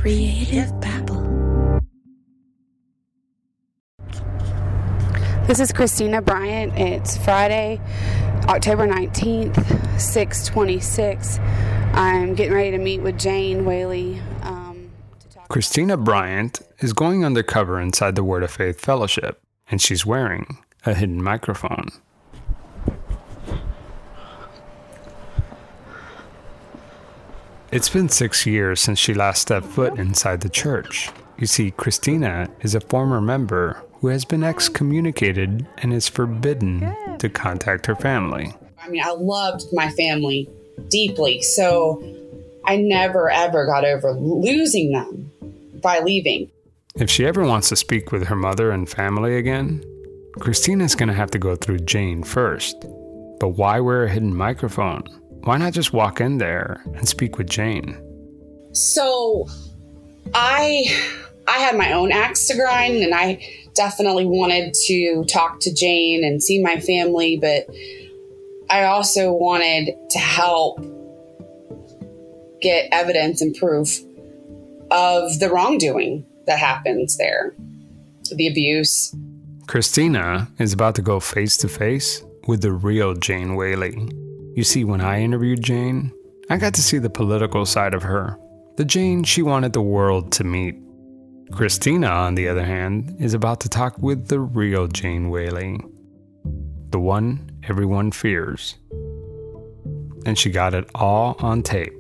Creative Babble. This is Christina Bryant. It's Friday, October 19th, 6:26. I'm getting ready to meet with Jane Whaley. Christina Bryant is going undercover inside the Word of Faith Fellowship, and she's wearing a hidden microphone. It's been 6 years since she last stepped foot inside the church. You see, Christina is a former member who has been excommunicated and is forbidden to contact her family. I mean, I loved my family deeply, so I never, ever got over losing them by leaving. If she ever wants to speak with her mother and family again, Christina's going to have to go through Jane first. But why wear a hidden microphone? Why not just walk in there and speak with Jane? So I had my own axe to grind, and I definitely wanted to talk to Jane and see my family, but I also wanted to help get evidence and proof of the wrongdoing that happens there, the abuse. Christina is about to go face to face with the real Jane Whaley. You see, when I interviewed Jane, I got to see the political side of her, the Jane she wanted the world to meet. Christina, on the other hand, is about to talk with the real Jane Whaley, the one everyone fears. And she got it all on tape.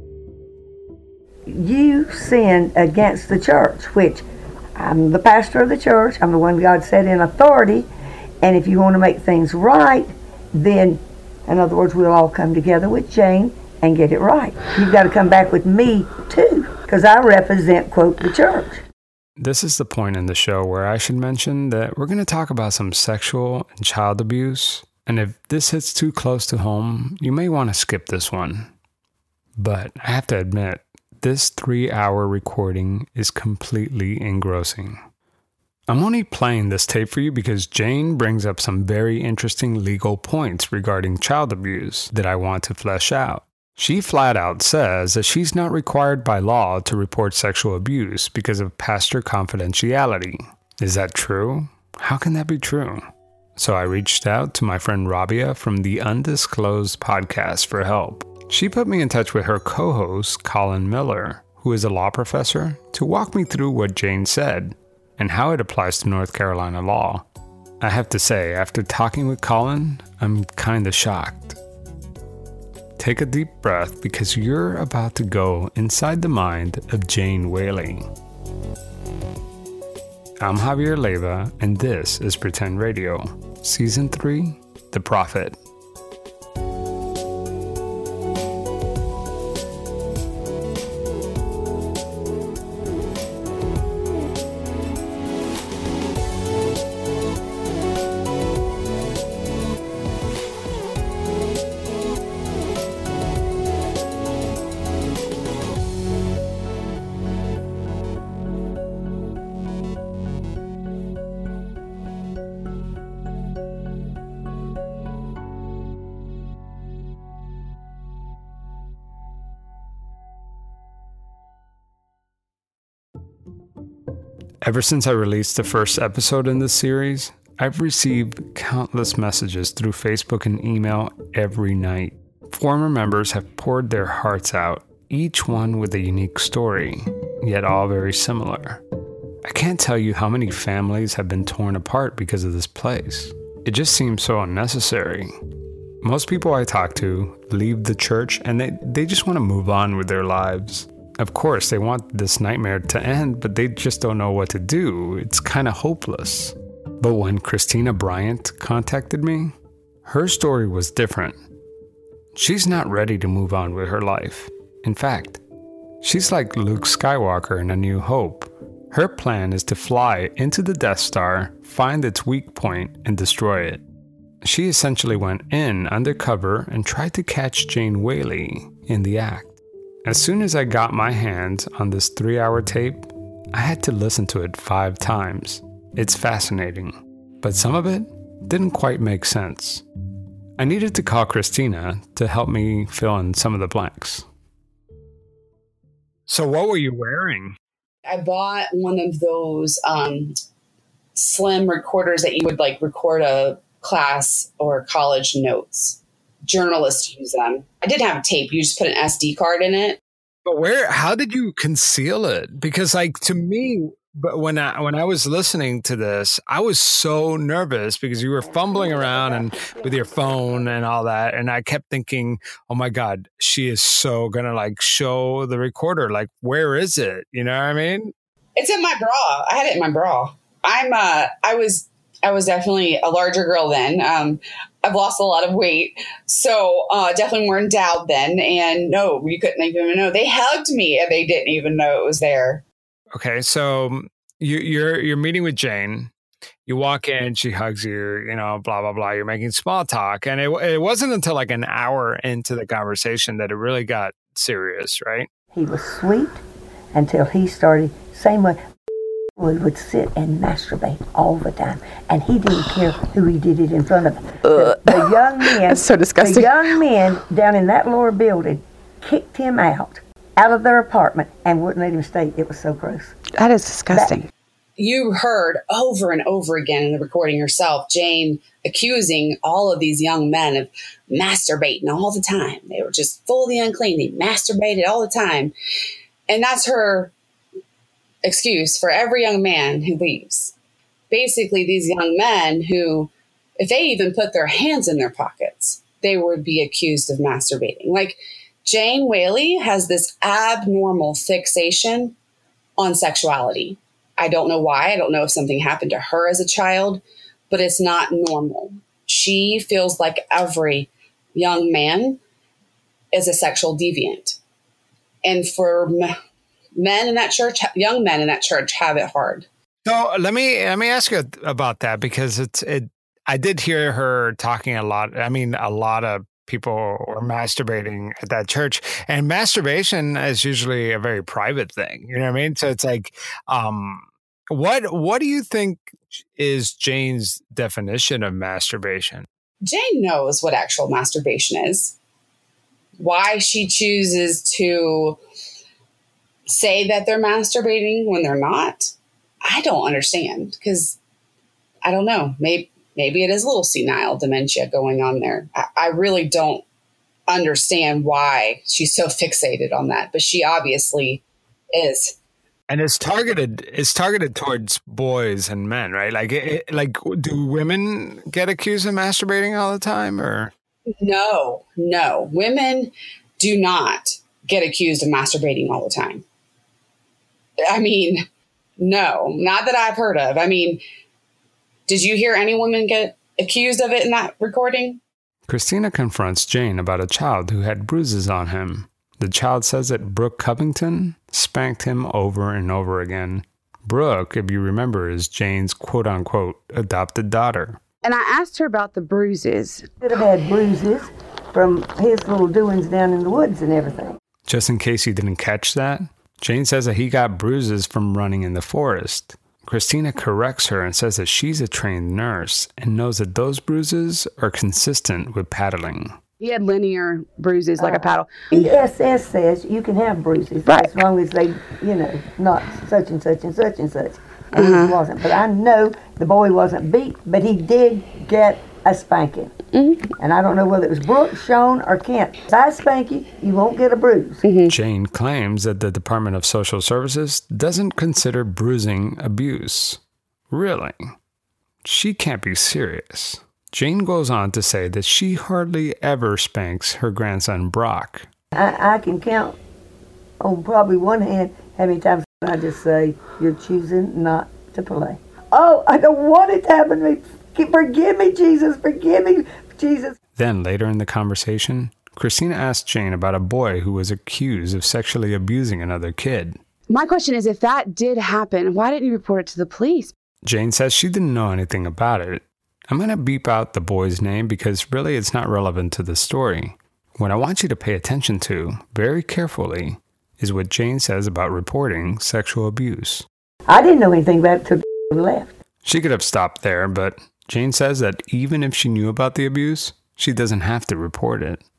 You sinned against the church, which I'm the pastor of the church. I'm the one God set in authority. And if you want to make things right, then, in other words, we'll all come together with Jane and get it right. You've got to come back with me, too, because I represent, quote, the church. This is the point in the show where I should mention that we're going to talk about some sexual and child abuse. And if this hits too close to home, you may want to skip this one. But I have to admit, this 3-hour recording is completely engrossing. I'm only playing this tape for you because Jane brings up some very interesting legal points regarding child abuse that I want to flesh out. She flat out says that she's not required by law to report sexual abuse because of pastor confidentiality. Is that true? How can that be true? So I reached out to my friend Rabia from the Undisclosed podcast for help. She put me in touch with her co-host, Colin Miller, who is a law professor, to walk me through what Jane said and how it applies to North Carolina law. I have to say, after talking with Colin, I'm kinda shocked. Take a deep breath because you're about to go inside the mind of Jane Whaley. I'm Javier Leyva, and this is Pretend Radio, Season 3, The Prophet. Ever since I released the first episode in this series, I've received countless messages through Facebook and email every night. Former members have poured their hearts out, each one with a unique story, yet all very similar. I can't tell you how many families have been torn apart because of this place. It just seems so unnecessary. Most people I talk to leave the church and they just want to move on with their lives. Of course, they want this nightmare to end, but they just don't know what to do. It's kind of hopeless. But when Christina Bryant contacted me, her story was different. She's not ready to move on with her life. In fact, she's like Luke Skywalker in A New Hope. Her plan is to fly into the Death Star, find its weak point, and destroy it. She essentially went in undercover and tried to catch Jane Whaley in the act. As soon as I got my hands on this 3-hour tape, I had to listen to it 5 times. It's fascinating, but some of it didn't quite make sense. I needed to call Christina to help me fill in some of the blanks. So what were you wearing? I bought one of those slim recorders that you would like record a class or college notes. Journalists use them. I did have a tape. You just put an SD card in it. But how did you conceal it? Because like to me, but when I was listening to this, I was so nervous because you were fumbling around and with your phone and all that. And I kept thinking, oh my God, she is so going to like show the recorder. Like, where is it? You know what I mean? It's in my bra. I had it in my bra. I was definitely a larger girl then. I've lost a lot of weight. So definitely more endowed then. And no, you couldn't even know. They hugged me and they didn't even know it was there. Okay, so you're meeting with Jane. You walk in, she hugs you, you know, blah, blah, blah. You're making small talk. And it wasn't until like an hour into the conversation that it really got serious, right? He was sweet until he started, same way, would sit and masturbate all the time. And he didn't care who he did it in front of. The young men, that's so disgusting. The young men down in that lower building kicked him out of their apartment and wouldn't let him stay. It was so gross. That is disgusting. You heard over and over again in the recording yourself, Jane accusing all of these young men of masturbating all the time. They were just fully unclean. They masturbated all the time. And that's her excuse for every young man who leaves. Basically, these young men who, if they even put their hands in their pockets, they would be accused of masturbating. Like, Jane Whaley has this abnormal fixation on sexuality. I don't know why. I don't know if something happened to her as a child, but it's not normal. She feels like every young man is a sexual deviant. And for men in that church, young men in that church have it hard. So let me ask you about that, because I did hear her talking a lot. I mean, a lot of people were masturbating at that church, and masturbation is usually a very private thing. You know what I mean? So it's like, what do you think is Jane's definition of masturbation? Jane knows what actual masturbation is. Why she chooses to say that they're masturbating when they're not, I don't understand, because I don't know. Maybe it is a little senile dementia going on there. I really don't understand why she's so fixated on that, but she obviously is. And it's targeted towards boys and men, right? Like do women get accused of masturbating all the time, or? No. Women do not get accused of masturbating all the time. I mean, no, not that I've heard of. I mean, did you hear any woman get accused of it in that recording? Christina confronts Jane about a child who had bruises on him. The child says that Brooke Covington spanked him over and over again. Brooke, if you remember, is Jane's quote-unquote adopted daughter. And I asked her about the bruises. Could have had bruises from his little doings down in the woods and everything. Just in case you didn't catch that, Jane says that he got bruises from running in the forest. Christina corrects her and says that she's a trained nurse and knows that those bruises are consistent with paddling. He had linear bruises like a paddle. ESS says you can have bruises, right, as long as they, not such and such and such and such. And he wasn't. But I know the boy wasn't beat, but he did get a spanking. Mm-hmm. And I don't know whether it was Brooke, Sean, or Kent. If I spank you, you won't get a bruise. Mm-hmm. Jane claims that the Department of Social Services doesn't consider bruising abuse. Really? She can't be serious. Jane goes on to say that she hardly ever spanks her grandson Brock. I can count on probably one hand how many times I just say, you're choosing not to play. Oh, I don't want it to happen to me. Forgive me, Jesus. Forgive me, Jesus. Then later in the conversation, Christina asked Jane about a boy who was accused of sexually abusing another kid. My question is, if that did happen, why didn't you report it to the police? Jane says she didn't know anything about it. I'm going to beep out the boy's name because really it's not relevant to the story. What I want you to pay attention to, very carefully, is what Jane says about reporting sexual abuse. I didn't know anything about it until left. She could have stopped there, but Jane says that even if she knew about the abuse, she doesn't have to report it.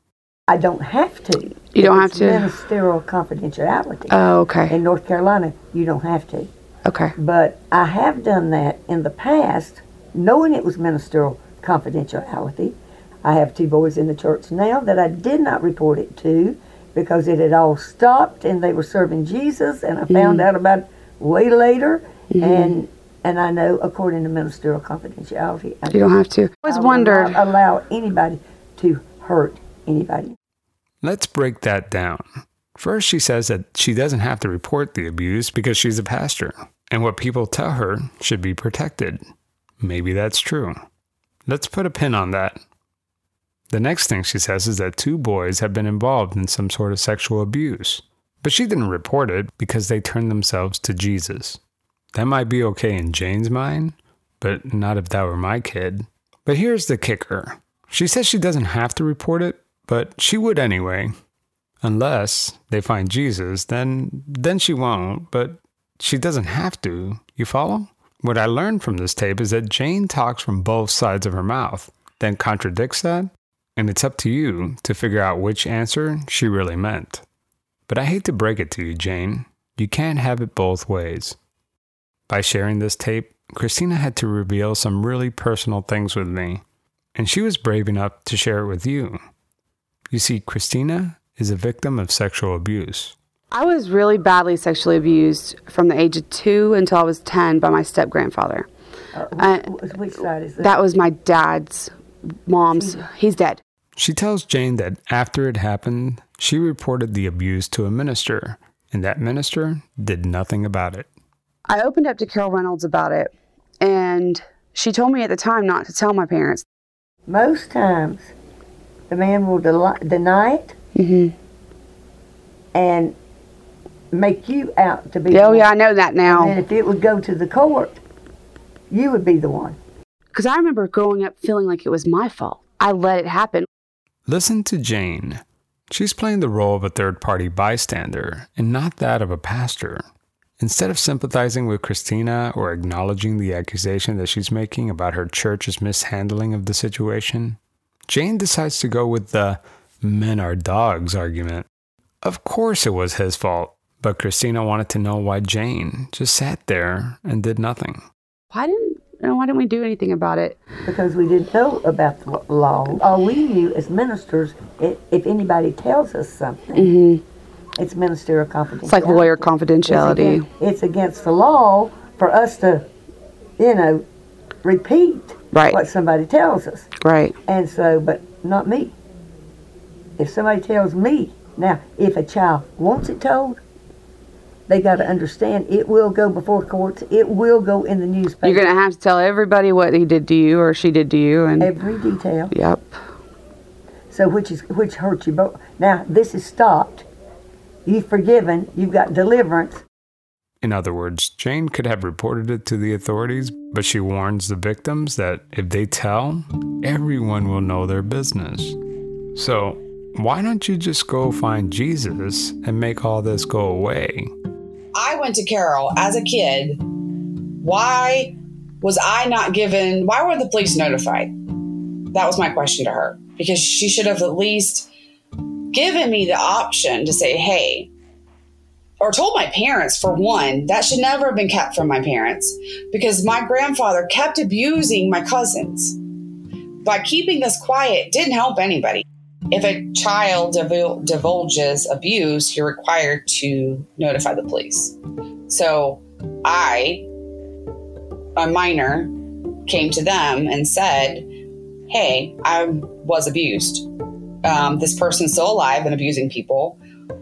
I don't have to. You don't have It's to? Ministerial confidentiality. Oh, okay. In North Carolina, you don't have to. Okay. But I have done that in the past, knowing it was ministerial confidentiality. I have 2 boys in the church now that I did not report it to because it had all stopped and they were serving Jesus, and I found out about it way later. And I know, according to ministerial confidentiality, You don't have to. I always wondered. will not allow anybody to hurt anybody. Let's break that down. First, she says that she doesn't have to report the abuse because she's a pastor, and what people tell her should be protected. Maybe that's true. Let's put a pin on that. The next thing she says is that 2 boys have been involved in some sort of sexual abuse, but she didn't report it because they turned themselves to Jesus. That might be okay in Jane's mind, but not if that were my kid. But here's the kicker. She says she doesn't have to report it, but she would anyway. Unless they find Jesus, then she won't, but she doesn't have to. You follow? What I learned from this tape is that Jane talks from both sides of her mouth, then contradicts that, and it's up to you to figure out which answer she really meant. But I hate to break it to you, Jane. You can't have it both ways. By sharing this tape, Christina had to reveal some really personal things with me, and she was brave enough to share it with you. You see, Christina is a victim of sexual abuse. I was really badly sexually abused from the age of 2 until I was 10 by my step-grandfather. Which side is that? That was my dad's mom's. He's dead. She tells Jane that after it happened, she reported the abuse to a minister, and that minister did nothing about it. I opened up to Carol Reynolds about it, and she told me at the time not to tell my parents. Most times, the man will deny it and make you out to be the Oh, one. yeah, I know that now. And if it would go to the court, you would be the one. Because I remember growing up feeling like it was my fault. I let it happen. Listen to Jane. She's playing the role of a third-party bystander and not that of a pastor. Instead of sympathizing with Christina or acknowledging the accusation that she's making about her church's mishandling of the situation, Jane decides to go with the men are dogs argument. Of course it was his fault, but Christina wanted to know why Jane just sat there and did nothing. Why didn't we do anything about it? Because we didn't know about the law. All we knew as ministers, if anybody tells us something, it's ministerial confidentiality. It's like lawyer confidentiality. It's against the law for us to, repeat what somebody tells us. Right. And so, but not me. If somebody tells me, now, if a child wants it told, they got to understand it will go before courts. It will go in the newspaper. You're going to have to tell everybody what he did to you or she did to you. And every detail. Yep. So which hurts you both. Now, this is stopped. You've forgiven. You've got deliverance. In other words, Jane could have reported it to the authorities, but she warns the victims that if they tell, everyone will know their business. So, why don't you just go find Jesus and make all this go away? I went to Carol as a kid. Why was I not given, why were the police notified? That was my question to her. Because she should have at least given me the option to say, hey, or told my parents, for one. That should never have been kept from my parents, because my grandfather kept abusing my cousins. By keeping this quiet didn't help anybody. If a child divulges abuse, you're required to notify the police. So I, a minor, came to them and said, hey, I was abused. This person's still alive and abusing people.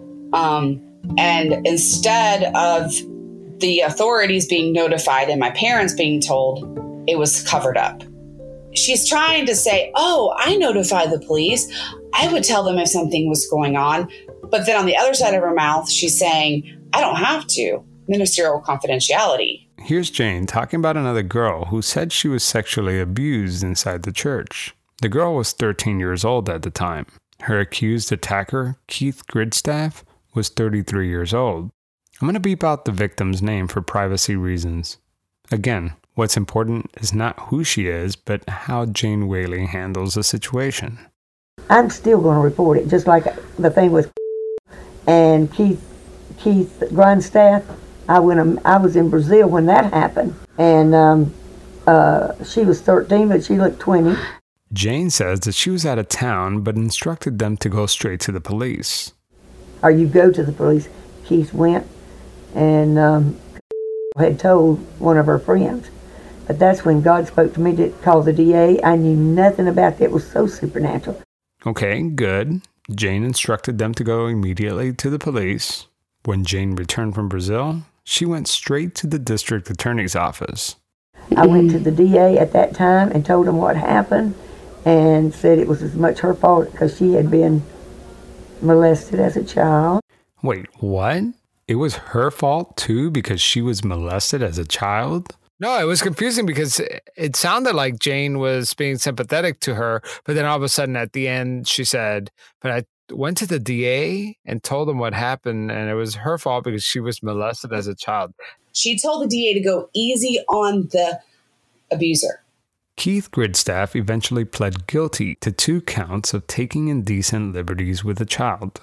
And instead of the authorities being notified and my parents being told, it was covered up. She's trying to say, oh, I notified the police. I would tell them if something was going on. But then on the other side of her mouth, she's saying, I don't have to. Ministerial confidentiality. Here's Jane talking about another girl who said she was sexually abused inside the church. The girl was 13 years old at the time. Her accused attacker, Keith Gridstaff, was 33 years old. I'm going to beep out the victim's name for privacy reasons. Again, what's important is not who she is, but how Jane Whaley handles the situation. I'm still going to report it, just like the thing with and Keith Grindstaff. I was in Brazil when that happened, and she was 13, but she looked 20. Jane says that she was out of town, but instructed them to go straight to the police. Or you go to the police. Keith went and had told one of her friends. But that's when God spoke to me to call the DA. I knew nothing about that. It was so supernatural. Okay, good. Jane instructed them to go immediately to the police. When Jane returned from Brazil, she went straight to the district attorney's office. I went to the DA at that time and told him what happened and said it was as much her fault because she had been molested as a child. Wait, what? It was her fault too because she was molested as a child? No, it was confusing because it sounded like Jane was being sympathetic to her, but then all of a sudden at the end she said, but I went to the DA and told him what happened and it was her fault because she was molested as a child. She told the DA to go easy on the abuser. Keith Grindstaff eventually pled guilty to 2 counts of taking indecent liberties with a child.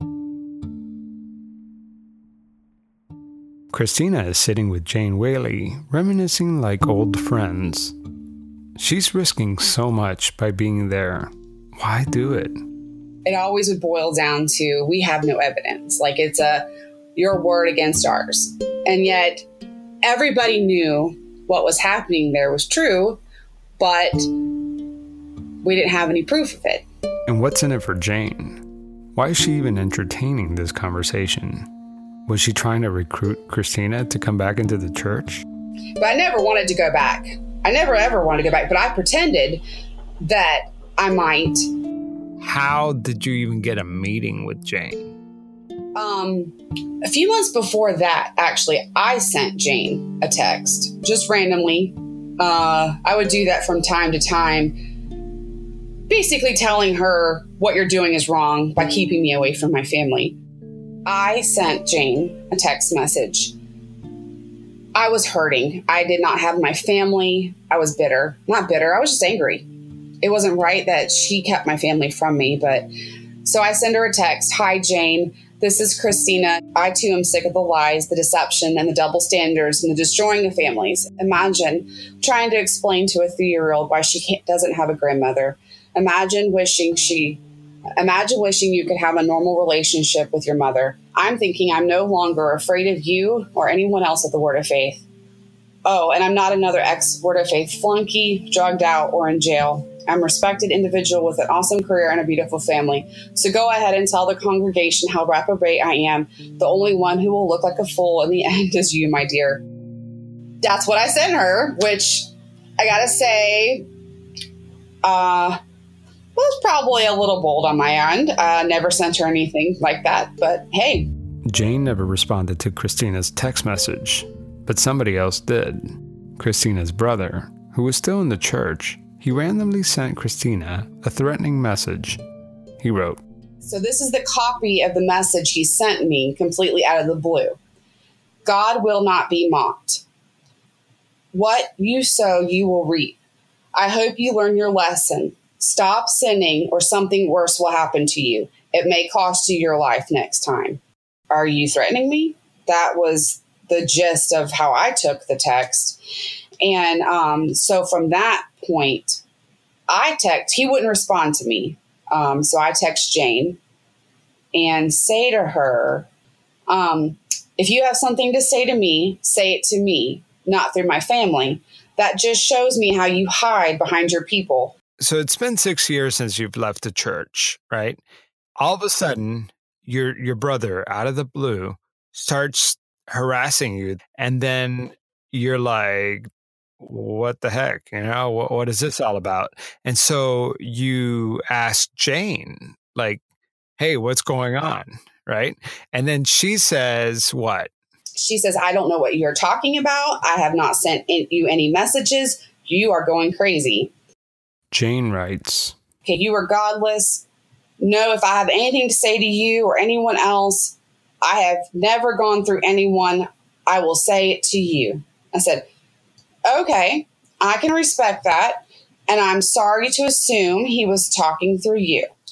Christina is sitting with Jane Whaley, reminiscing like old friends. She's risking so much by being there. Why do it? It always would boil down to, we have no evidence. Like it's your word against ours. And yet everybody knew what was happening there was true, but we didn't have any proof of it. And what's in it for Jane? Why is she even entertaining this conversation? Was she trying to recruit Christina to come back into the church? But I never wanted to go back. I never ever wanted to go back, but I pretended that I might. How did you even get a meeting with Jane? A few months before that, actually, I sent Jane a text, just randomly. I would do that from time to time, basically telling her what you're doing is wrong by keeping me away from my family. I sent Jane a text message. I was hurting. I did not have my family. I was bitter. Not bitter, I was just angry. It wasn't right that she kept my family from me, but so I send her a text. Hi, Jane. This is Christina. I too am sick of the lies, the deception, and the double standards and the destroying of families. Imagine trying to explain to a 3-year-old why she doesn't have a grandmother. Imagine wishing you could have a normal relationship with your mother. I'm thinking I'm no longer afraid of you or anyone else at the Word of Faith. Oh, and I'm not another ex-Word of Faith flunky, drugged out, or in jail. I'm a respected individual with an awesome career and a beautiful family. So go ahead and tell the congregation how reprobate I am. The only one who will look like a fool in the end is you, my dear. That's what I sent her, which I gotta say, was probably a little bold on my end. Never sent her anything like that, but hey. Jane never responded to Christina's text message, but somebody else did. Christina's brother, who was still in the church, he randomly sent Christina a threatening message. He wrote, So this is the copy of the message he sent me completely out of the blue. God will not be mocked. What you sow, you will reap. I hope you learn your lesson. Stop sinning or something worse will happen to you. It may cost you your life next time. Are you threatening me? That was the gist of how I took the text. And so from that point, he wouldn't respond to me. So I text Jane and say to her, if you have something to say to me, say it to me, not through my family. That just shows me how you hide behind your people. So it's been 6 years since you've left the church, right? All of a sudden, your brother, out of the blue, starts harassing you. And then you're like, what the heck? You know, what is this all about? And so you ask Jane, like, hey, what's going on? Right? And then she says what? She says, I don't know what you're talking about. I have not sent you any messages. You are going crazy. Jane writes, okay, you are godless. No, if I have anything to say to you or anyone else, I have never gone through anyone. I will say it to you. I said, okay, I can respect that. And I'm sorry to assume he was talking through you.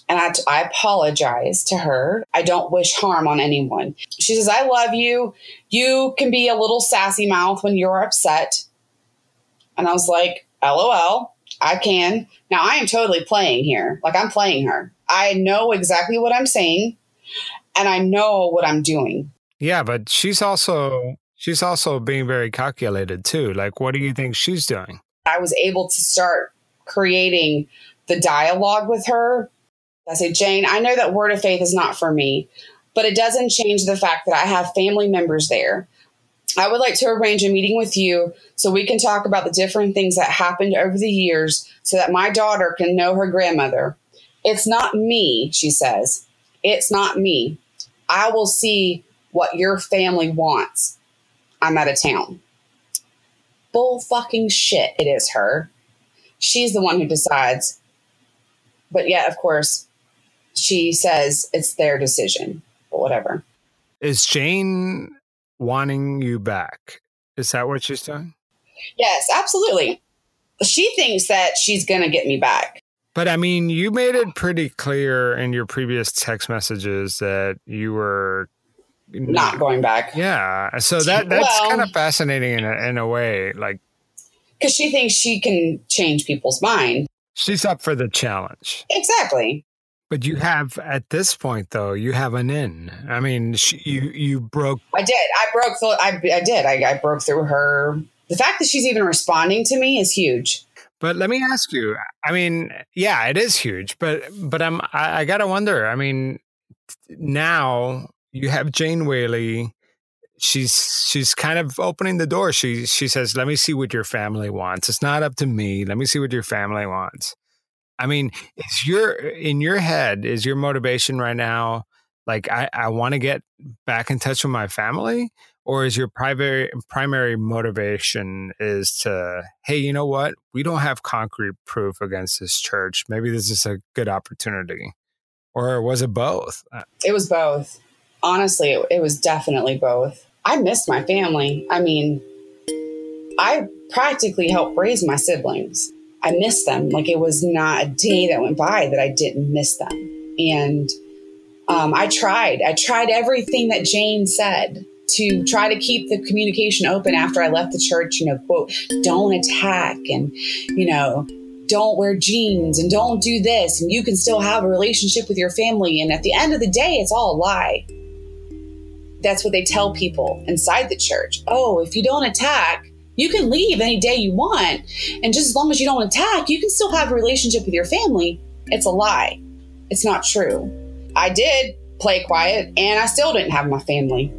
And I apologize to her. I don't wish harm on anyone. She says, I love you. You can be a little sassy mouth when you're upset. And I was like, LOL, I can. Now I am totally playing here. Like, I'm playing her. I know exactly what I'm saying, and I know what I'm doing. Yeah, but she's also being very calculated too. Like, what do you think she's doing? I was able to start creating the dialogue with her. I say, Jane, I know that Word of Faith is not for me, but it doesn't change the fact that I have family members there. I would like to arrange a meeting with you so we can talk about the different things that happened over the years so that my daughter can know her grandmother. It's not me, she says. It's not me. I will see what your family wants. I'm out of town. Bull fucking shit, it is her. She's the one who decides. But yet, of course, she says it's their decision, but whatever. Is Jane wanting you back? Is that what she's doing? Yes, absolutely. She thinks that she's going to get me back. But I mean, you made it pretty clear in your previous text messages that you were not going back. Yeah. So that's kind of fascinating in a way, like, because she thinks she can change people's mind. She's up for the challenge. Exactly. But you have, at this point, though, you have an in. I mean, you broke. I did. I broke through her. The fact that she's even responding to me is huge. But let me ask you. I mean, yeah, it is huge. But I gotta wonder. I mean, now you have Jane Whaley. She's kind of opening the door. She says, "Let me see what your family wants. It's not up to me. Let me see what your family wants." I mean, in your head, is your motivation right now, like, I want to get back in touch with my family? Or is your primary motivation is to, hey, you know what? We don't have concrete proof against this church. Maybe this is a good opportunity. Or was it both? It was both. Honestly, it was definitely both. I missed my family. I mean, I practically helped raise my siblings. I missed them. Like, it was not a day that went by that I didn't miss them. And I tried everything that Jane said to try to keep the communication open after I left the church, quote, don't attack and, don't wear jeans and don't do this. And you can still have a relationship with your family. And at the end of the day, it's all a lie. That's what they tell people inside the church. Oh, if you don't attack, you can leave any day you want. And just as long as you don't attack, you can still have a relationship with your family. It's a lie. It's not true. I did play quiet and I still didn't have my family.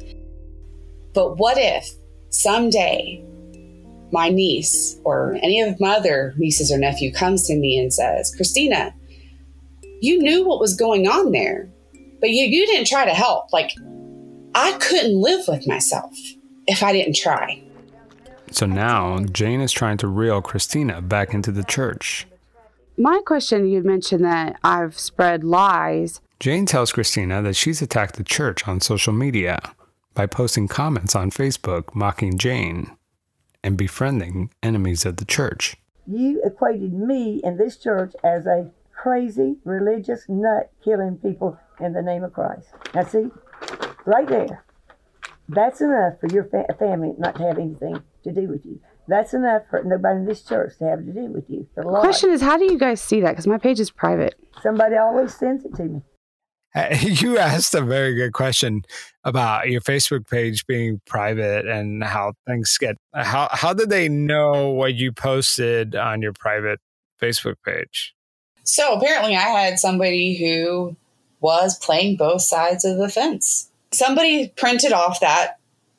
But what if someday my niece or any of my other nieces or nephew comes to me and says, Christina, you knew what was going on there, but you didn't try to help. Like, I couldn't live with myself if I didn't try. So now Jane is trying to reel Christina back into the church. My question, you mentioned that I've spread lies. Jane tells Christina that she's attacked the church on social media by posting comments on Facebook mocking Jane and befriending enemies of the church. You equated me and this church as a crazy religious nut killing people in the name of Christ. Now see, right there, that's enough for your family not to have anything to do with you. That's enough for nobody in this church to have to do with you. The question is, how do you guys see that? Because my page is private. Somebody always sends it to me. You asked a very good question about your Facebook page being private and how things get. How did they know what you posted on your private Facebook page? So apparently I had somebody who was playing both sides of the fence. Somebody printed off that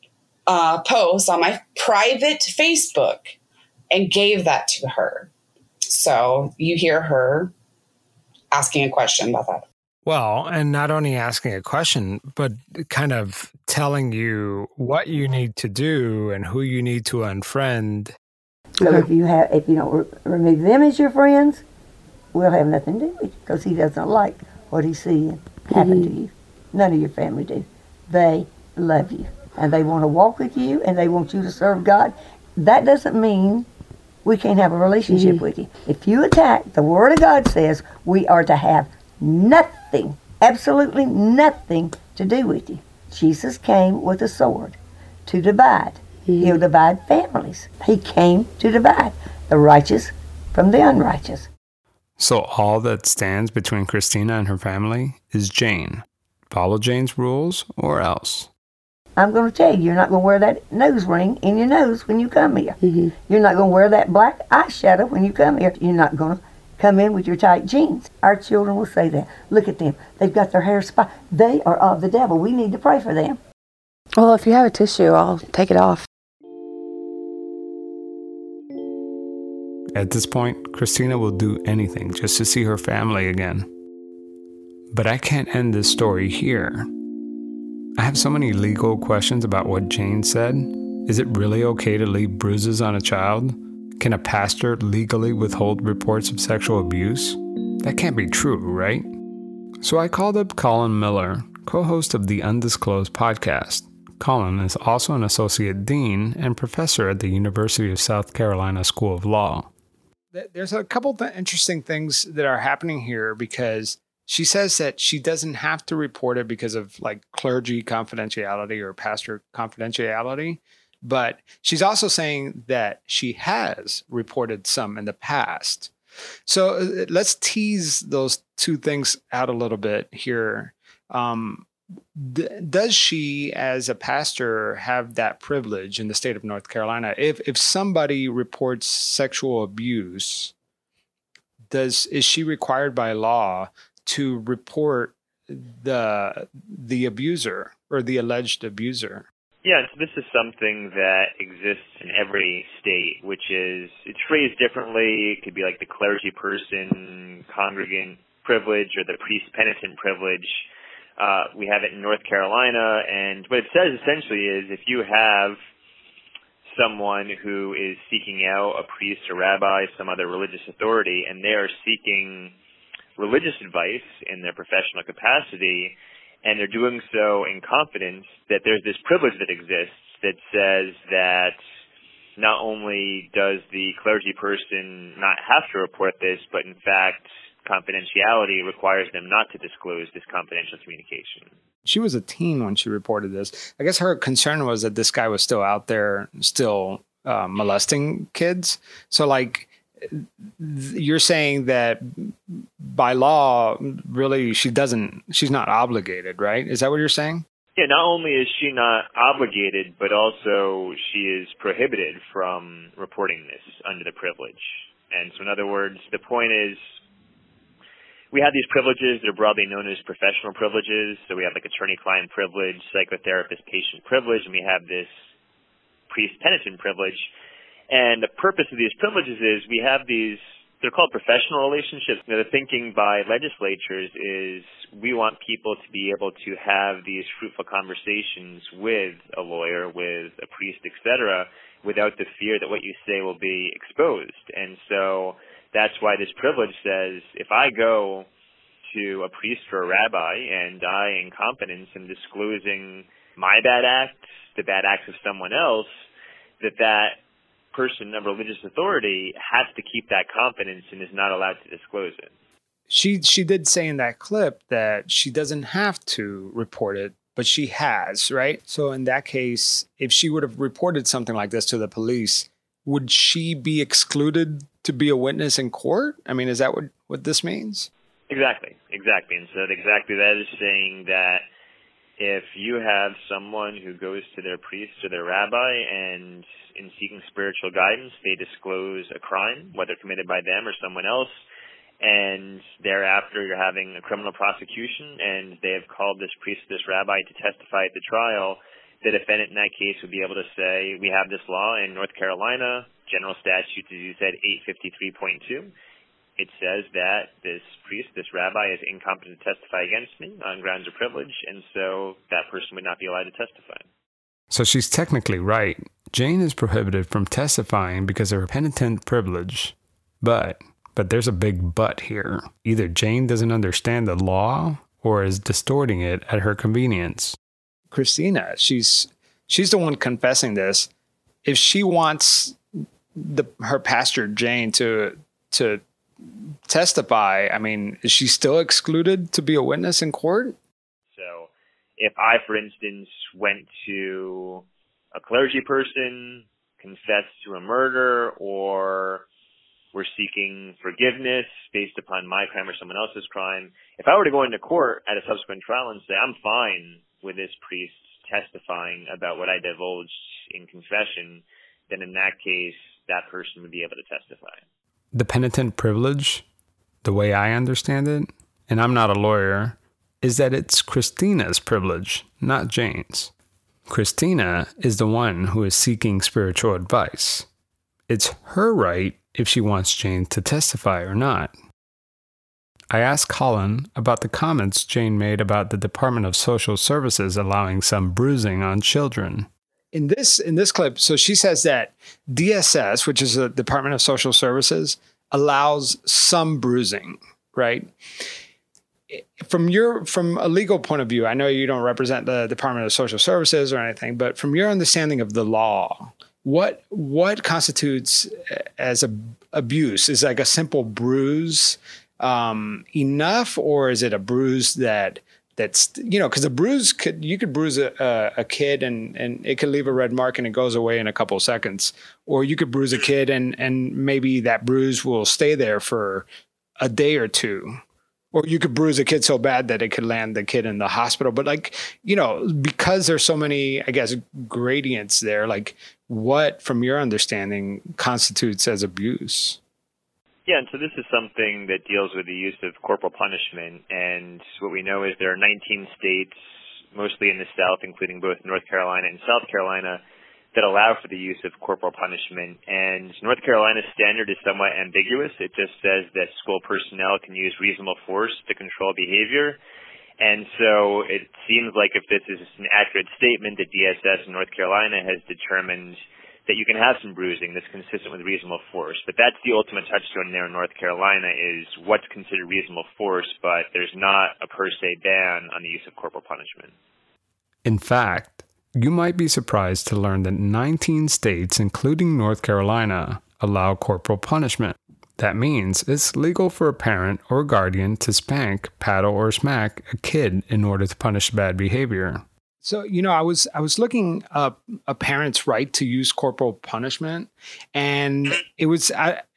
post on my private Facebook and gave that to her. So you hear her asking a question about that. Well, and not only asking a question, but kind of telling you what you need to do and who you need to unfriend. So if you don't remove them as your friends, we'll have nothing to do with you because he doesn't like what he's seeing happen to you. None of your family do. They love you and they want to walk with you and they want you to serve God. That doesn't mean we can't have a relationship with you. If you attack, the Word of God says we are to have nothing, absolutely nothing to do with you. Jesus came with a sword to divide. He'll divide families. He came to divide the righteous from the unrighteous. So all that stands between Christina and her family is Jane. Follow Jane's rules or else. I'm going to tell you, you're not going to wear that nose ring in your nose when you come here. You're not going to wear that black eyeshadow when you come here. You're not going to come in with your tight jeans. Our children will say that. Look at them. They've got their hair spiked. They are of the devil. We need to pray for them. Well, if you have a tissue, I'll take it off. At this point, Christina will do anything just to see her family again. But I can't end this story here. I have so many legal questions about what Jane said. Is it really okay to leave bruises on a child? Can a pastor legally withhold reports of sexual abuse? That can't be true, right? So I called up Colin Miller, co-host of the Undisclosed podcast. Colin is also an associate dean and professor at the University of South Carolina School of Law. There's a couple of interesting things that are happening here because she says that she doesn't have to report it because of like clergy confidentiality or pastor confidentiality. But she's also saying that she has reported some in the past. So let's tease those two things out a little bit here. Does she, as a pastor, have that privilege in the state of North Carolina? If somebody reports sexual abuse, is she required by law to report the abuser or the alleged abuser? Yeah, so this is something that exists in every state, which is, it's phrased differently. It could be like the clergy person, congregant privilege, or the priest penitent privilege. We have it in North Carolina, and what it says essentially is if you have someone who is seeking out a priest or rabbi, some other religious authority, and they are seeking religious advice in their professional capacity, and they're doing so in confidence, that there's this privilege that exists that says that not only does the clergy person not have to report this, but in fact, confidentiality requires them not to disclose this confidential communication. She was a teen when she reported this. I guess her concern was that this guy was still out there, still molesting kids. So like, you're saying that by law, really, she's not obligated, right? Is that what you're saying? Yeah, not only is she not obligated, but also she is prohibited from reporting this under the privilege. And so in other words, the point is, we have these privileges. They're broadly known as professional privileges. So we have like attorney-client privilege, psychotherapist-patient privilege, and we have this priest-penitent privilege. And the purpose of these privileges is we have these, they're called professional relationships. The thinking by legislatures is we want people to be able to have these fruitful conversations with a lawyer, with a priest, etc., without the fear that what you say will be exposed. And so that's why this privilege says if I go to a priest or a rabbi and I, in confidence, am disclosing my bad acts, the bad acts of someone else, that person of religious authority has to keep that confidence and is not allowed to disclose it. She did say in that clip that she doesn't have to report it, but she has, right? So in that case, if she would have reported something like this to the police, would she be excluded to be a witness in court? I mean, is that what this means? Exactly. And so exactly that is saying that if you have someone who goes to their priest or their rabbi and in seeking spiritual guidance, they disclose a crime, whether committed by them or someone else, and thereafter you're having a criminal prosecution and they have called this priest or this rabbi to testify at the trial, the defendant in that case would be able to say, we have this law in North Carolina, General Statute, as you said, 853.2. It says that this priest, this rabbi, is incompetent to testify against me on grounds of privilege, and so that person would not be allowed to testify. So she's technically right. Jane is prohibited from testifying because of her penitent privilege. But there's a big but here. Either Jane doesn't understand the law or is distorting it at her convenience. Christina, she's the one confessing this. If she wants her pastor Jane to testify, I mean, is she still excluded to be a witness in court? So if I, for instance, went to a clergy person, confessed to a murder, or were seeking forgiveness based upon my crime or someone else's crime, if I were to go into court at a subsequent trial and say, I'm fine with this priest testifying about what I divulged in confession, then in that case, that person would be able to testify. The penitent privilege, the way I understand it, and I'm not a lawyer, is that it's Christina's privilege, not Jane's. Christina is the one who is seeking spiritual advice. It's her right if she wants Jane to testify or not. I asked Colin about the comments Jane made about the Department of Social Services allowing some bruising on children. In this clip, so she says that DSS, which is the Department of Social Services, allows some bruising, right? From a legal point of view, I know you don't represent the Department of Social Services or anything, but from your understanding of the law, what constitutes as abuse? Is like a simple bruise enough, or is it a bruise that's because a bruise you could bruise a kid and it could leave a red mark and it goes away in a couple of seconds, or you could bruise a kid and maybe that bruise will stay there for a day or two. Or you could bruise a kid so bad that it could land the kid in the hospital. But because there's so many, I guess, gradients there, what, from your understanding, constitutes as abuse? Yeah, and so this is something that deals with the use of corporal punishment. And what we know is there are 19 states, mostly in the South, including both North Carolina and South Carolina, that allow for the use of corporal punishment. And North Carolina's standard is somewhat ambiguous. It just says that school personnel can use reasonable force to control behavior. And so it seems like if this is an accurate statement, that DSS in North Carolina has determined that you can have some bruising that's consistent with reasonable force. But that's the ultimate touchstone there in North Carolina, is what's considered reasonable force, but there's not a per se ban on the use of corporal punishment. In fact, you might be surprised to learn that 19 states, including North Carolina, allow corporal punishment. That means it's legal for a parent or guardian to spank, paddle, or smack a kid in order to punish bad behavior. So, I was looking up a parent's right to use corporal punishment, and it was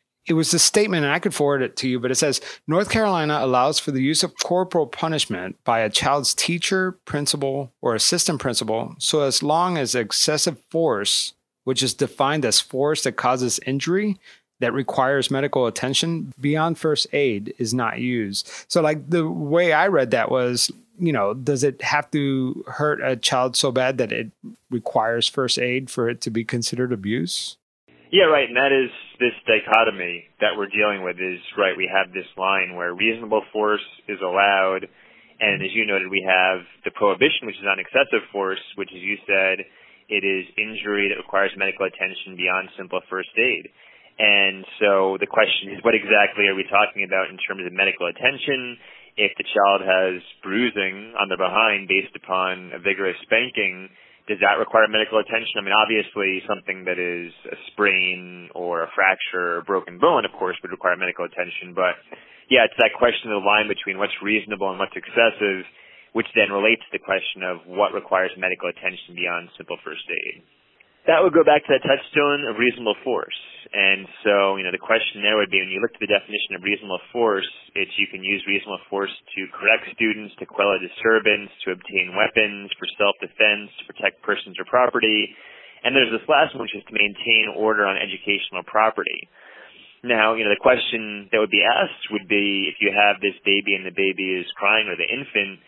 a statement, and I could forward it to you, but it says, North Carolina allows for the use of corporal punishment by a child's teacher, principal, or assistant principal, so as long as excessive force, which is defined as force that causes injury, that requires medical attention beyond first aid, is not used. So the way I read that was, does it have to hurt a child so bad that it requires first aid for it to be considered abuse? Yeah, right. And that is this dichotomy that we're dealing with is, right, we have this line where reasonable force is allowed. And as you noted, we have the prohibition, which is on excessive force, which, as you said, it is injury that requires medical attention beyond simple first aid. And so the question is, what exactly are we talking about in terms of medical attention? If the child has bruising on their behind based upon a vigorous spanking, does that require medical attention? I mean, obviously, something that is a sprain or a fracture or a broken bone, of course, would require medical attention. But, yeah, it's that question of the line between what's reasonable and what's excessive, which then relates to the question of what requires medical attention beyond simple first aid. That would go back to that touchstone of reasonable force. And so, the question there would be, when you look at the definition of reasonable force, it's you can use reasonable force to correct students, to quell a disturbance, to obtain weapons, for self-defense, to protect persons or property. And there's this last one, which is to maintain order on educational property. Now, the question that would be asked would be, if you have this baby and the baby is crying, or the infant,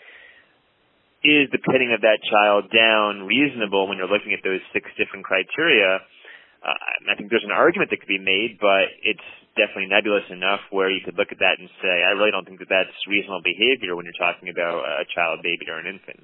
is the pinning of that child down reasonable when you're looking at those 6 different criteria? I think there's an argument that could be made, but it's definitely nebulous enough where you could look at that and say, I really don't think that that's reasonable behavior when you're talking about a child, baby, or an infant.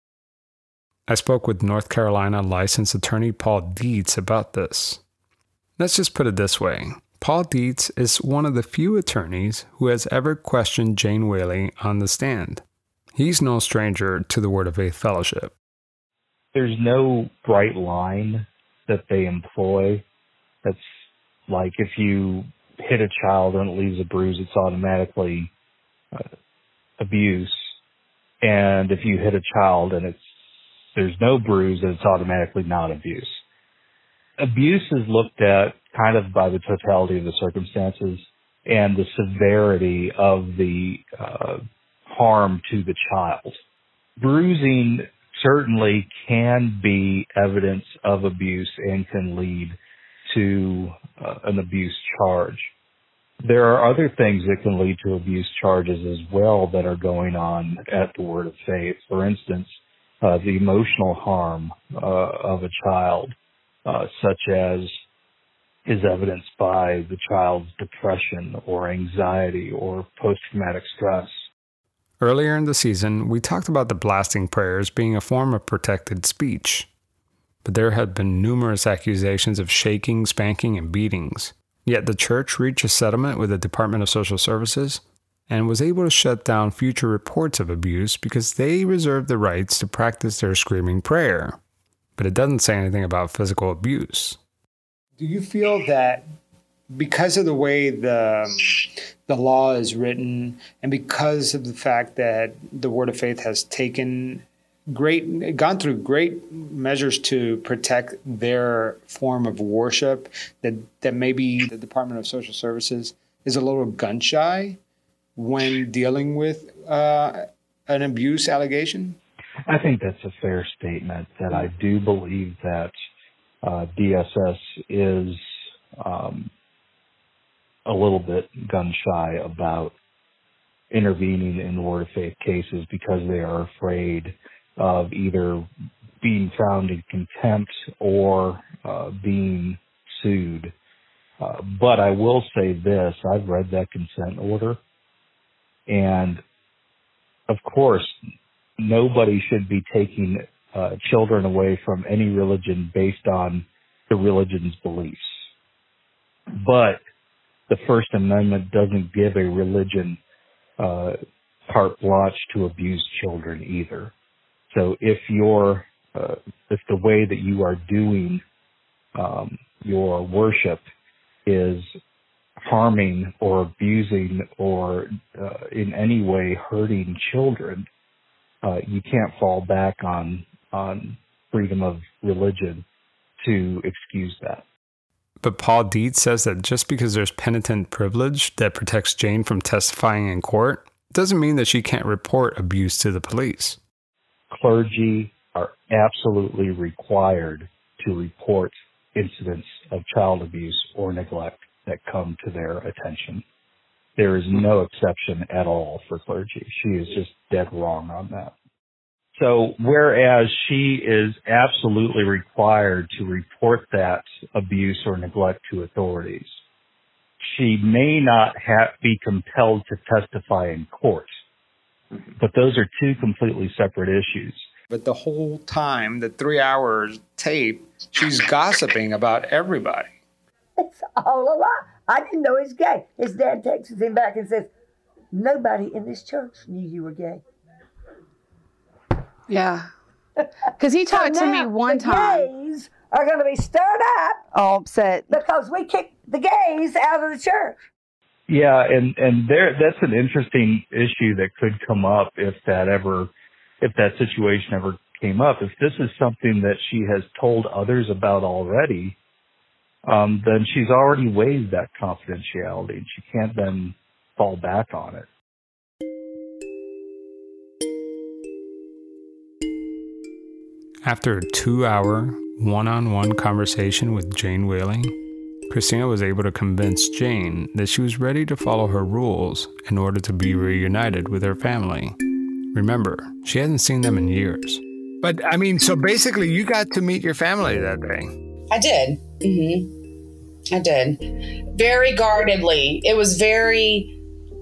I spoke with North Carolina licensed attorney Paul Dietz about this. Let's just put it this way. Paul Dietz is one of the few attorneys who has ever questioned Jane Whaley on the stand. He's no stranger to the Word of Faith Fellowship. There's no bright line that they employ. That's like if you hit a child and it leaves a bruise, it's automatically abuse. And if you hit a child and there's no bruise, then it's automatically not abuse. Abuse is looked at kind of by the totality of the circumstances and the severity of the harm to the child. Bruising certainly can be evidence of abuse and can lead to an abuse charge. There are other things that can lead to abuse charges as well that are going on at the Word of Faith. For instance, the emotional harm of a child, such as is evidenced by the child's depression or anxiety or post-traumatic stress. Earlier in the season, we talked about the blasting prayers being a form of protected speech. But there had been numerous accusations of shaking, spanking, and beatings. Yet the church reached a settlement with the Department of Social Services and was able to shut down future reports of abuse because they reserved the rights to practice their screaming prayer. But it doesn't say anything about physical abuse. Do you feel that because of the way the law is written and because of the fact that the Word of Faith has gone through great measures to protect their form of worship, that maybe the Department of Social Services is a little gun shy when dealing with an abuse allegation? I think that's a fair statement, that I do believe that DSS is a little bit gun shy about intervening in Word of Faith cases because they are afraid of either being found in contempt or being sued. But I will say this, I've read that consent order, and of course, nobody should be taking children away from any religion based on the religion's beliefs. But the First Amendment doesn't give a religion carte blanche to abuse children either. So if if the way that you are doing your worship is harming or abusing or in any way hurting children, you can't fall back on freedom of religion to excuse that. But Paul Dietz says that just because there's penitent privilege that protects Jane from testifying in court doesn't mean that she can't report abuse to the police. Clergy are absolutely required to report incidents of child abuse or neglect that come to their attention. There is no exception at all for clergy. She is just dead wrong on that. So whereas she is absolutely required to report that abuse or neglect to authorities, she may not be compelled to testify in court. But those are two completely separate issues. But the whole time, the 3 hours tape, she's gossiping about everybody. It's all a lie. I didn't know he's gay. His dad texts him back and says, nobody in this church knew you were gay. Yeah. Because he talked to me one time. The gays are going to be stirred up. All upset. Because we kicked the gays out of the church. Yeah, and that's an interesting issue that could come up if that situation ever came up. If this is something that she has told others about already, then she's already waived that confidentiality, and she can't then fall back on it. After a 2-hour, one-on-one conversation with Jane Whaling, Christina was able to convince Jane that she was ready to follow her rules in order to be reunited with her family. Remember, she hadn't seen them in years. But, I mean, so basically you got to meet your family that day. I did. Mm-hmm. I did. Very guardedly. It was very,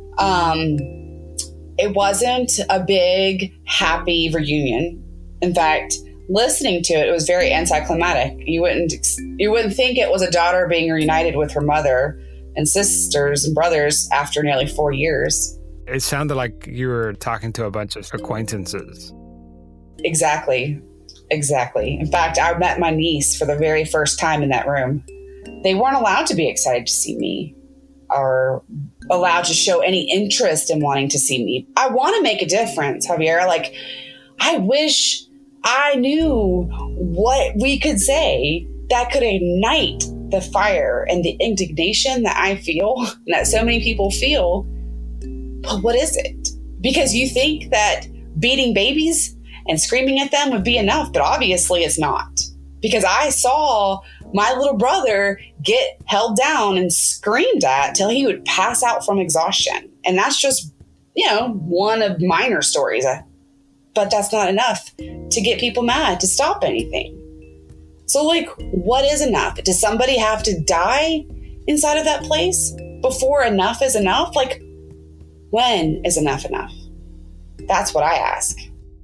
it wasn't a big, happy reunion. In fact, listening to it, it was very anticlimactic. You wouldn't think it was a daughter being reunited with her mother and sisters and brothers after nearly 4 years. It sounded like you were talking to a bunch of acquaintances. Exactly. In fact, I met my niece for the very first time in that room. They weren't allowed to be excited to see me. are allowed to show any interest in wanting to see me. I want to make a difference, Javier. Like, I wish I knew what we could say that could ignite the fire and the indignation that I feel and that so many people feel. But what is it? Because you think that beating babies and screaming at them would be enough, but obviously it's not. Because I saw my little brother get held down and screamed at till he would pass out from exhaustion. And that's just, one of minor stories. But that's not enough to get people mad, to stop anything. So, like, what is enough? Does somebody have to die inside of that place before enough is enough? Like, when is enough enough? That's what I ask.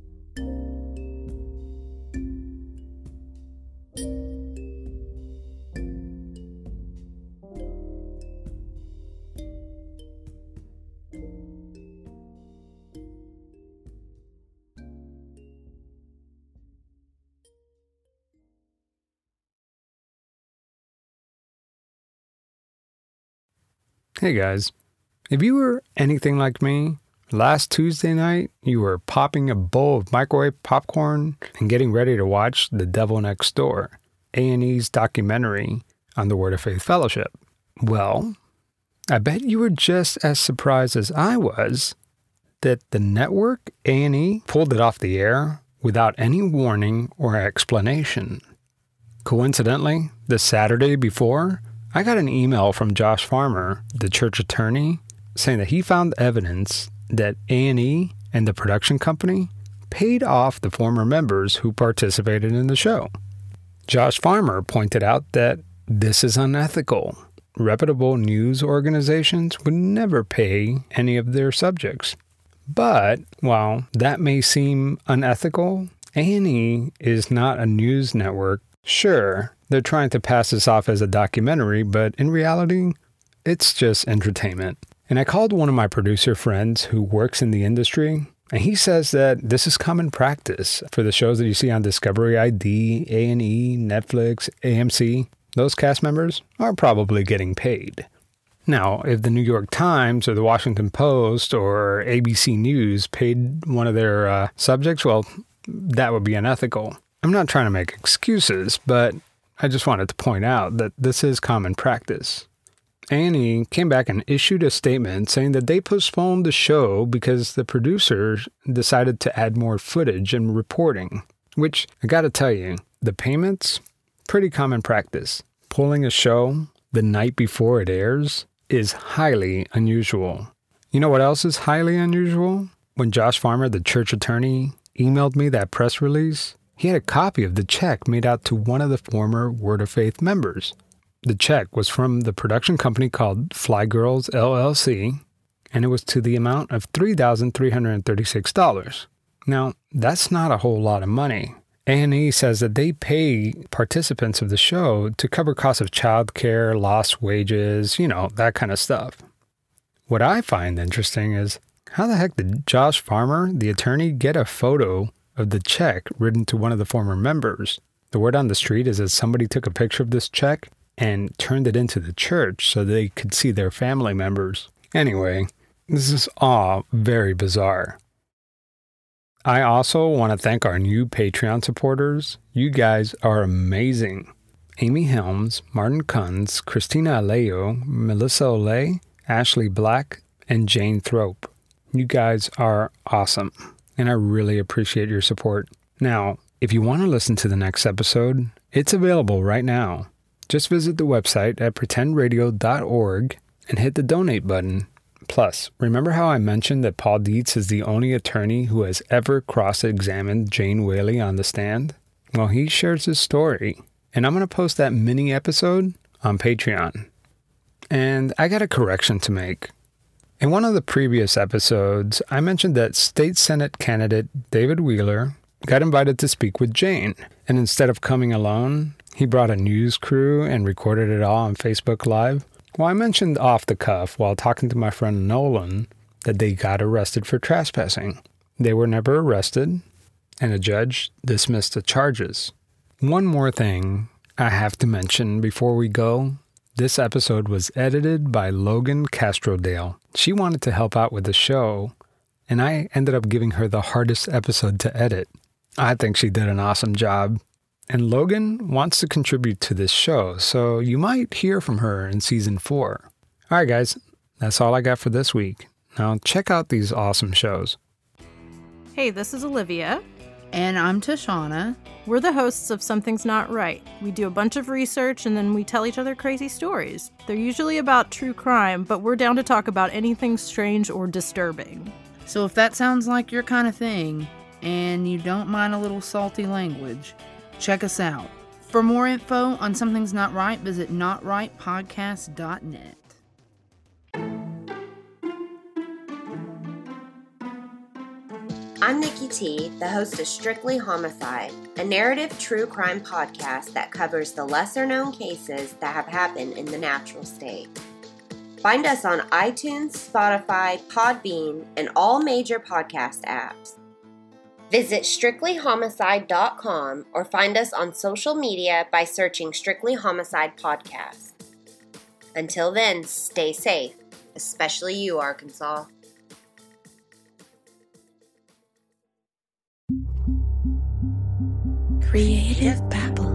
Hey guys, if you were anything like me, last Tuesday night you were popping a bowl of microwave popcorn and getting ready to watch The Devil Next Door, A&E's documentary on the Word of Faith Fellowship. Well, I bet you were just as surprised as I was that the network, A&E, pulled it off the air without any warning or explanation. Coincidentally, the Saturday before, I got an email from Josh Farmer, the church attorney, saying that he found evidence that A&E and the production company paid off the former members who participated in the show. Josh Farmer pointed out that this is unethical. Reputable news organizations would never pay any of their subjects. But while that may seem unethical, A&E is not a news network. Sure, they're trying to pass this off as a documentary, but in reality, it's just entertainment. And I called one of my producer friends who works in the industry, and he says that this is common practice for the shows that you see on Discovery ID, A&E, Netflix, AMC. Those cast members are probably getting paid. Now, if the New York Times or the Washington Post or ABC News paid one of their subjects, well, that would be unethical. I'm not trying to make excuses, but I just wanted to point out that this is common practice. A&E came back and issued a statement saying that they postponed the show because the producers decided to add more footage and reporting, which, I gotta tell you, the payments, pretty common practice. Pulling a show the night before it airs is highly unusual. You know what else is highly unusual? When Josh Farmer, the church attorney, emailed me that press release, he had a copy of the check made out to one of the former Word of Faith members. The check was from the production company called Fly Girls LLC, and it was to the amount of $3,336. Now, that's not a whole lot of money. A&E says that they pay participants of the show to cover costs of childcare, lost wages, that kind of stuff. What I find interesting is, how the heck did Josh Farmer, the attorney, get a photo of the check written to one of the former members? The word on the street is that somebody took a picture of this check and turned it into the church so they could see their family members. Anyway, this is all very bizarre. I also want to thank our new Patreon supporters. You guys are amazing. Amy Helms, Martin Kunz, Christina Alejo, Melissa Olay, Ashley Black, and Jane Thrope. You guys are awesome, and I really appreciate your support. Now, if you want to listen to the next episode, it's available right now. Just visit the website at pretendradio.org and hit the donate button. Plus, remember how I mentioned that Paul Dietz is the only attorney who has ever cross-examined Jane Whaley on the stand? Well, he shares his story, and I'm going to post that mini episode on Patreon. And I got a correction to make. In one of the previous episodes, I mentioned that State Senate candidate David Wheeler got invited to speak with Jane, and instead of coming alone, he brought a news crew and recorded it all on Facebook Live. Well, I mentioned off the cuff while talking to my friend Nolan that they got arrested for trespassing. They were never arrested, and a judge dismissed the charges. One more thing I have to mention before we go. This episode was edited by Logan Castrodale. She wanted to help out with the show, and I ended up giving her the hardest episode to edit. I think she did an awesome job. And Logan wants to contribute to this show, so you might hear from her in season 4. All right, guys, that's all I got for this week. Now check out these awesome shows. Hey, this is Olivia. And I'm Tashana. We're the hosts of Something's Not Right. We do a bunch of research and then we tell each other crazy stories. They're usually about true crime, but we're down to talk about anything strange or disturbing. So if that sounds like your kind of thing, and you don't mind a little salty language, check us out. For more info on Something's Not Right, visit notrightpodcast.net. I'm Nikki T, the host of Strictly Homicide, a narrative true crime podcast that covers the lesser-known cases that have happened in the natural state. Find us on iTunes, Spotify, Podbean, and all major podcast apps. Visit strictlyhomicide.com or find us on social media by searching Strictly Homicide Podcast. Until then, stay safe, especially you, Arkansas. Creative Babble.